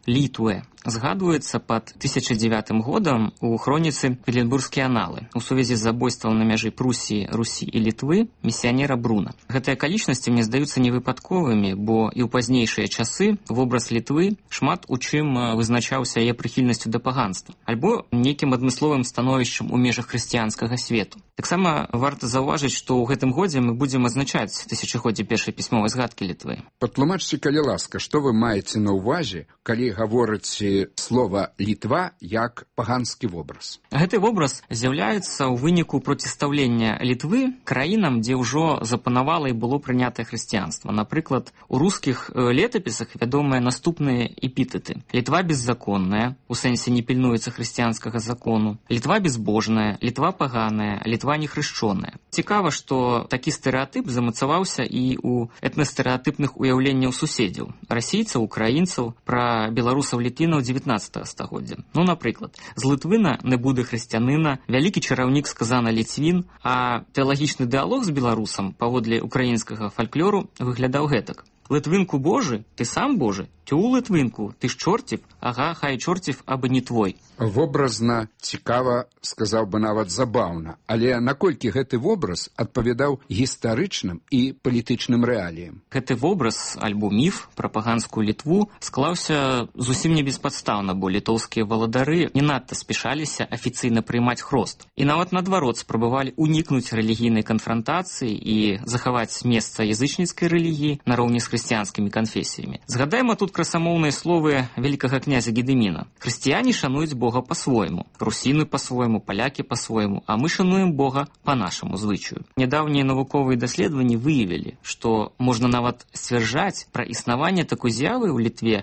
Літве згадваецца пад 1009 годам у хроніцы «Петербургскія аналы» у сувязі з забойствам на мяжы Прусіі, Русі і Літвы місіянера Бруна. Гэтыя акалічнасці мне здаюцца невыпадковымі, бо і ў пазнейшыя часы вобраз Літвы шмат у чым вызначаўся яе прыхільнасцю да паганства, альбо нейкім адмысловым становішчам у межах хрысціянскага свету. Таксама варта заўважыць, што ў гэтым годзе мы будзем адзначаць тысячагоддзе першай пісьмовай згадкі Літвы. Патлумачце, калі ласка, што вы маеце на ўвазе, калі гаворыце слова «Літва» як паганскі вобраз? Гэты вобраз з'яўляецца ў выніку процістаўлення Літвы краінам, дзе ўжо запанавала і было прынятае хрысціянства. Напрыклад, у рускіх летапісах вядомыя наступныя эпітэты. Літва беззаконная, у сэнсе не пільнуецца хрысціянскага закону. Літва безбожная, Літва паганая, Літва нехрышчоная. Цікава, што такі стэрэатып замацаваўся і ў этнастэрэатыпных уяўленняў суседзяў, расійцаў, украінцаў, пра беларусаў-літвінаў 19 стагоддзя. Ну, напрыклад, з лытвына не буде хрысціянина, вялікі чараўнік сказана ліцвін, а тэалагічны дыалог з беларусам паводле украінскага фальклору выглядаў гэтак. Литвинку Божий, ты сам Божий? Тю, Литвинку, ти ж чортів? Ага, хай чортів, аби не твой. Вобразна, цікава, сказаў бы нават забаўна, але наколькі гэты вобраз адпавядаў гістарычным і палітычным рэаліям? Гэты вобраз, альбо міф пра паганскую Літву склаўся зусім не беспадстаўна, бо літоўскія валадары не надта спяшаліся афіцыйна прыймаць хрост. І нават наадварот спрабавалі унікнуць рэлігійнай канфрантацыі і захаваць месца язычніцкай рэлігіі нароўні з хрысціянскімі канфесіямі. Згадаем тут красамоўныя словы вялікага князя Гедыміна. Хрысціяне шануюць Бога по-свойму, русіны по-свойму, палякі по-свойму, а мы шануем Бога по нашаму звычаю. Нядаўнія навуковыя даследаванні выявілі, што можна нават сцвярджаць пра існаванне такой з'явы ў Літве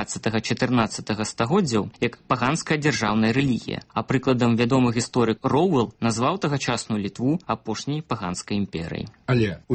13-14 стагоддзяў як паганская дзяржаўная рэлігія. А прыкладам вядомы гісторык Роуэлл назваў тагачасную Літву апошняй паганскай імперыяй. Але ў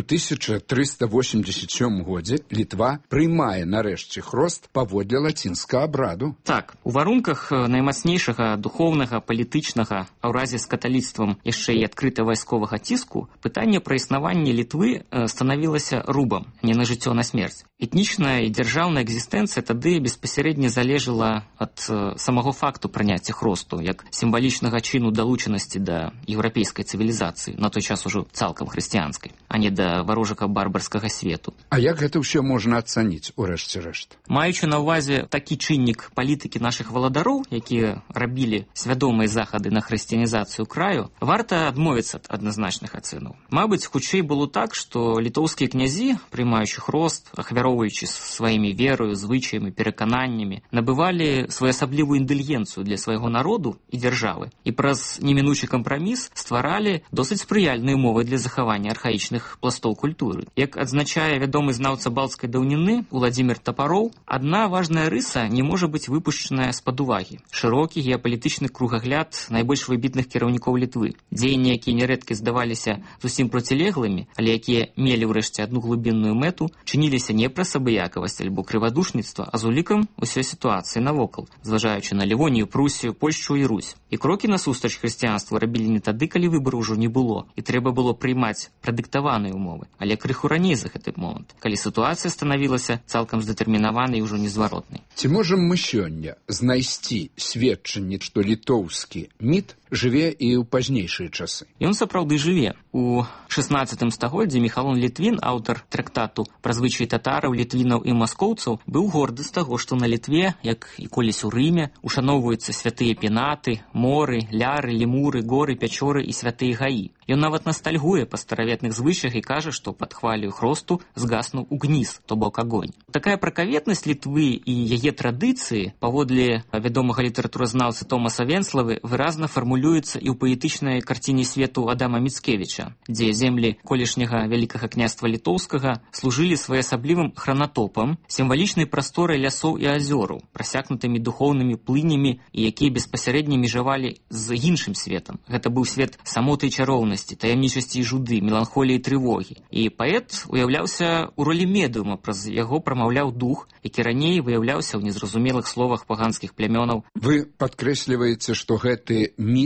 1387 годзе Літва прыймае нарэшце хрост паводле лацінскага абраду. Так, у варунках наймацнейшага духоўнага, палітычнага, а ў разе з каталіцтвам яшчэ і адкрыта вайсковага ціску, пытанне пра існаванне Літвы станавілася рубам, не на жыццё, на смерць. Этнічная і дзяржаўная экзістэнцыя тады беспасярэдне залежала ад самого факту прыняцця хросту, як сімвалічнага чыну далучанасці да еўрапейскай цывілізацыі, на той час ужо цалкам хрысціянскай, а не да варожага барбарскага свету. А як гэта ўсё можна ацаніць у рэшце рэшт? Маючы на ўвазе такі чыннік палітыкі нашых валадароў, якія рабілі свядомыя захады на хрысціянізацыю краю, варта адмовіцца ад адназначных ацэнаў. Мабыць, хутчэй было так, што літоўскія князі, прымаючы хрост, ахвяроўваючы сваімі верою, звычаямі, перакананнямі, набывалі своеасаблівую інтэлігенцыю для свайго народу і дзяржавы і праз немінучы кампраміс стваралі досыць спрыяльныя умовы для захавання архаічных пластоў культуры. Як адзначае вядомы знаўца балцкай даўніны Уладзімір Тапароў, адна важная рыса не можа быць выпушчаная з-пад увагі. Шырокі геапалітычны кругагляд найбольш выбітных кіраўнікоў Літвы. Дзеянні, якія нярэдка здаваліся зусім процілеглымі, але якія мелі ўрэшце адну глыбінную мэту, чыніліся не праз абыякавасць альбо крывадушніцтва, а з улікам усёй сітуацыі навокал, зважаючы на Лівонію, Прусію, Польшчу і Русь. І крокі насустрач хрысціянству рабілі не тады, калі выбару ўжо не было, і трэба было прыймаць прадыктаваныя умовы, але крыху раней за гэты момант, калі сітуацыя станавілася цалкам здэтэрмінаванай і ўжо незваротнай. Ці можам мы сёння знайсці сведчанне, што літоўскі міт жыве і ў пазнейшыя часы? Ён сапраўды жыве. У 16 стагоддзі Міхалон Літвін, аўтар трактату пра звычаі татараў, літвінаў і маскоўцаў, быў горды з таго, што на Літве, як і колісь у Рыме, ушаноўваюцца святыя пенаты, моры, ляры, лемуры, горы, пячоры і святыя гаі. Ён нават настальгуе па стараветных звычаях і кажа, што пад хвалю хросту згаснуў угніз, то бок агонь. Такая пракаветнасць Літвы і яе традыцыі, паводле вядомага літаратуразнаўцы Томаса Венславы, выразна фармулюецца і ў паэтычнай карціне свету Адама Міцкевіча, дзе землі колішняга вялікага княства літоўскага служылі своеасаблівым хранатопам, сімвалічнай прасторай лясоў і азёраў, прасякнутымі духоўнымі плынямі і якія беспасярэдне межавалі з іншым светам. Гэта быў свет самоты і чароўнасці, таямнічасці і жуды, меланхоліі і трывогі. І паэт уяўляўся ў ролі медыума, праз яго прамаўляў дух, які раней выяўляўся ў незразумелых словах паганскіх плямёнаў. Вы падкрэсліваеце, што гэты міт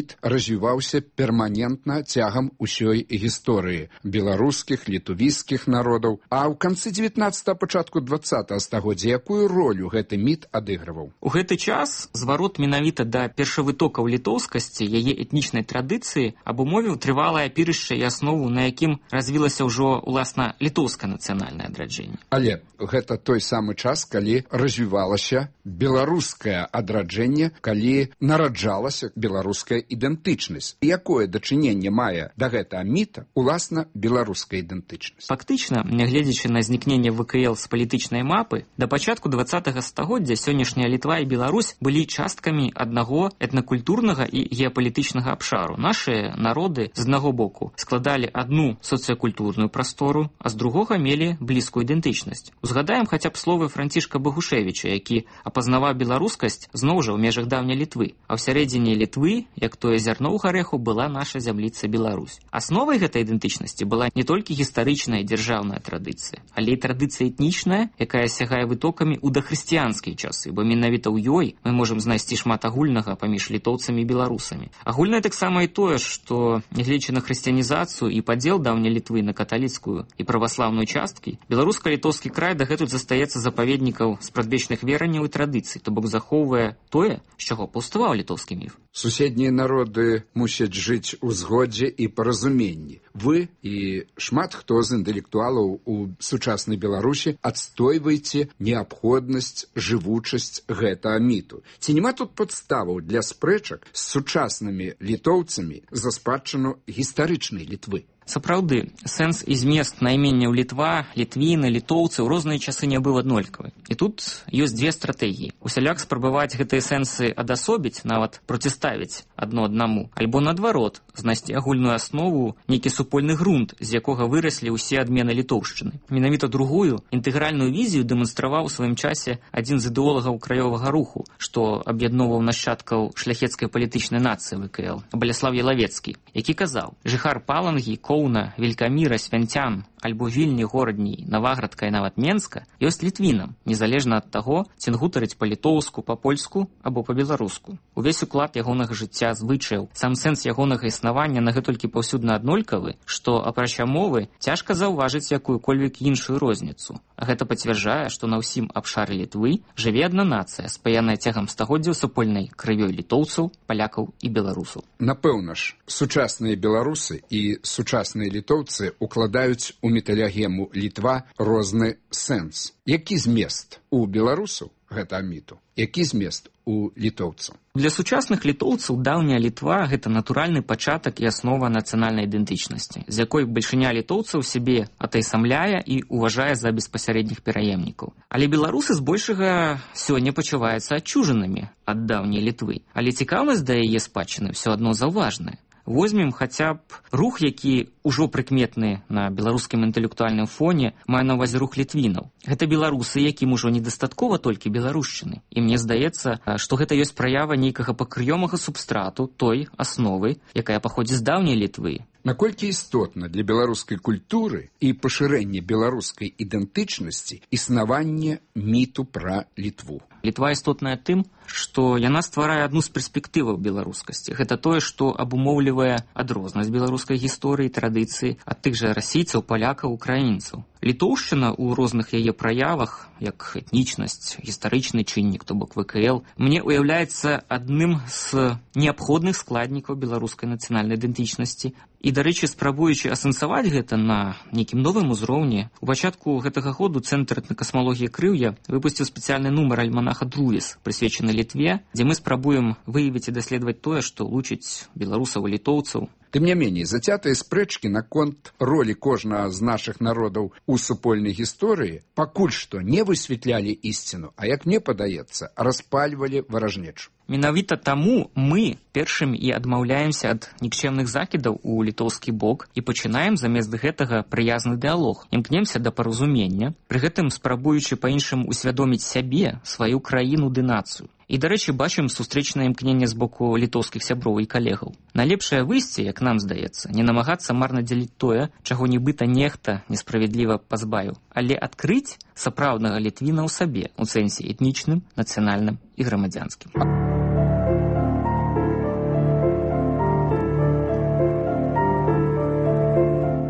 міт развіваўся перманентна цягам усёй гісторыі беларускіх, літувійскіх народаў. А ў канцы 19-го, пачатку 20-го стагоддзя якую ролю гэты міт адыгрываў? У гэты час зварот менавіта да першавытокаў літоўскасці, яе этнічнай традыцыі абумовіў трывалае апірышча і аснову, на якім развілася ўжо, уласна, літоўскае нацыянальнае адраджэнне. Але гэта той самы час, калі развівалася беларускае адраджэнне, калі нараджалася беларуская ідэнтычнасць. Якое дачыненне мае да гэтага міта, уласна, беларуская ідэнтычнасць? Фактычна, нягледзячы на знікненне ВКЛ з палітычнай мапы, да пачатку 20-го стагоддзя сённяшняя Літва і Беларусь былі часткамі аднаго этнакультурнага і геапалітычнага абшару. Нашыя народы, з аднаго боку, складалі адну сацыякультурную прастору, а з другога мелі блізкую ідэнтычнасць. Узгадаем хаця б словы Францішка Багушевіча, які апазнаваў беларускасць зноў жа ў межах даўняй Літвы. А ў сярэдзіне Літвы, як тое зярно ў гарэху, была наша зямліца Беларусь. Асновай гэтай ідэнтычнасці была не толькі гістарычная дзяржаўная традыцыя, але і традыцыя этнічная, якая сягае вытокамі ў дахрысціянскія часы, бо менавіта ў ёй мы можам знайсці шмат агульнага паміж літоўцамі і беларусамі. Агульнае таксама і тое, што, нягледзячы на хрысціянізацыю і падзел даўняй Літвы на каталіцкую і праваслаўную часткі, беларуска-літоўскі край дагэтуль застаецца запаведнікаў спрадвечных вераванняў і традыцый, то бок захоўвае тое, з чаго паўставаў літоўскі міф. Суседнія народы мусяць жыць у згодзе і паразуменні. Вы і шмат хто з інтэлектуалаў у сучаснай Беларусі адстойваеце неабходнасць, жывучасць гэтага міту. Ці няма тут падставаў для спрэчак з сучаснымі літоўцамі за спадчыну гістарычнай Літвы? Сапраўды, сэнс і змест найменняў Літва, літвіны, літоўцы ў розныя часы не быў аднолькавы. І тут ёсць дзве стратэгіі. Усяляк спрабаваць гэтыя сэнсы адасобіць, нават проціставіць адно аднаму, альбо наадварот, знайсці агульную аснову, нейкі супольны грунт, з якога выраслі ўсе адмены літоўшчыны. Менавіта другую, інтэгральную візію дэманстраваў у сваім часе адзін з ідэолагаў краёвага руху, што аб'ядноўваў нашчадкаў шляхецкай палітычнай нацыі ВКЛ, Баляслав Ялавецкі, які казаў: «Жыхар Палангі, Коўна, Велькаміра, Свянцян, альбо Вільні, Горадні, Наваградка і нават Менска ёсць літвінам, незалежна ад таго, ці гутарыць па-літоўску, па-польску або па-беларуску. Увесь уклад ягонага жыцця, звычаяў, сам сэнс ягонага існавання нагэтулькі паўсюдна аднолькавы, што, апрача мовы, цяжка заўважыць якую-кольвек іншую розніцу. А гэта пацвярджае, што на ўсім абшары Літвы жыве адна нацыя, спаяная цягам стагоддзяў супольнай крывёй літоўцаў, палякаў і беларусаў. Напэўна ж, сучасныя беларусы і сучасныя літоўцы укладаюць у металягему Літва розны сэнс. Які змест у беларусаў гэта міту? Які змест у літоўцаў? Для сучасных літоўцаў даўняя Літва – гэта натуральны пачатак і аснова нацыянальнай ідэнтычнасці, з якой бальшыня літоўцаў сябе атайсамляе і уважае за беспасярэдніх пераемнікаў. Але беларусы збольшага сёння пачуваюцца адчужанымі ад даўняй Літвы. Але цікаўнасць да яе спадчыны ўсё адно заўважная. Возьмем хаця б рух, які ўжо прыкметны на беларускім інтэлектуальным фоне, мае на ўвазе рух літвінаў. Гэта беларусы, якім ужо недастаткова толькі беларушчыны. І мне здаецца, што гэта ёсць праява нейкага пакрыёмага субстрату той асновы, якая паходзіць з даўняй Літвы. Наколькі істотна для беларускай культуры і пашырэння беларускай ідэнтычнасці існаванне міту пра Літву? Літва істотная тым, што яна стварае адну з перспектываў беларускасці. Гэта тое, што абумоўлівае адрознасць беларускай гісторыі, традыцыі ад тых жа расійцаў, палякаў, украінцаў. Літоўшчына ў розных яе праявах, як этнічнасць, гістарычны чыннік, то бок ВКЛ, мне уяўляецца адным з неабходных складнікаў беларускай нацыянальнай ідэнтычнасці. І, дарэчы, спрабуючы асэнсаваць гэта на нейкім новым узроўні, у пачатку гэтага году Цэнтр этнакасмалогіі Крыўя выпусціў спецыяльны нумар альманаха «Друліс», прысвечаны Літве, дзе мы спрабуем выявіць і даследаваць тое, што лучыць беларусаў і літоўцаў. Тым не меней, зацятыя спрэчкі наконт ролі кожнага з нашых народаў у супольнай гісторыі пакуль што не высвятлялі ісціну, а, як мне падаецца, распальвалі варажнечу. Менавіта таму мы першым і адмаўляемся ад нікчемных закідаў у літоўскі бок і пачынаем замест гэтага прыязны дыялог. Імкнемся да паразумення, пры гэтым спрабуючы па-іншаму усвядоміць сябе, сваю краіну ды нацыю. І, дарэчы, бачым сустрэчнае імкненне з боку літоўскіх сяброў і калегаў. Найлепшае выйсце, як нам здаецца, не намагацца марна дзяліць тое, чаго нібыта нехта несправядліва пазбавіў, але адкрыць сапраўднага літвіна ў сабе, у сэнсе этнічным, нацыянальным і грамадзянскім.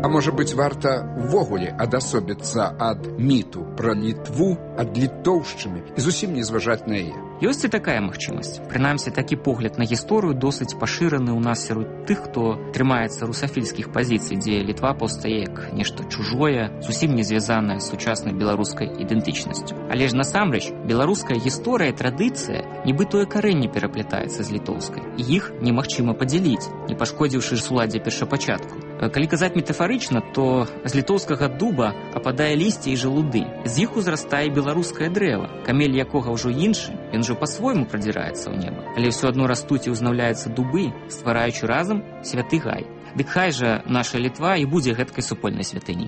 А можа быць, варта ўвогуле адасобіцца ад міту пра Літву ад літоўшчыны і зусім не зважаць на яе? Ёсць і такая магчымасць. Прынамсі, такі погляд на гісторыю досыць пашыраны ў нас сярод тых, хто трымаецца русафільскіх пазіцый, дзе Літва паўстае як нешта чужое, зусім не звязанае з сучаснай беларускай ідэнтычнасцю. Але ж насамрэч беларуская гісторыя і традыцыя нібы тое карэнне пераплятаецца з літоўскай. І іх немагчыма падзяліць, не пашкодзіўшы суладдзе першапачатку. Калі казаць метафарычна, то з літоўскага дуба ападае лісце і жалуды. З іх узрастае беларускае дрэва, камель якога ўжо іншы, ён ужо па-свойму прадзіраецца ў неба. Але ўсё адно растуць і ўзнаўляюцца дубы, ствараючы разам святы гай. Дык хай жа наша Літва і будзе гэткай супольнай святыняй.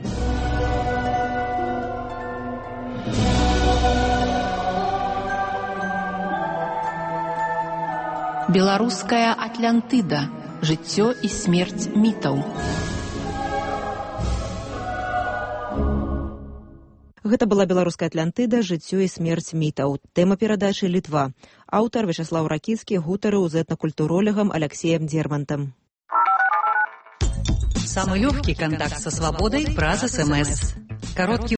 Беларуская Атлантыда. Жыццё і смерць мітаў. Гэта была беларуская Атлантыда, жыццё і смерць мітаў. Тэма перадачы Літва. Аўтар Вячаслаў Ракіцкі гутарыў з этнакультуролегам Алексеем Дермантам. Самый легкий контакт со свободой праз СМС. Короткий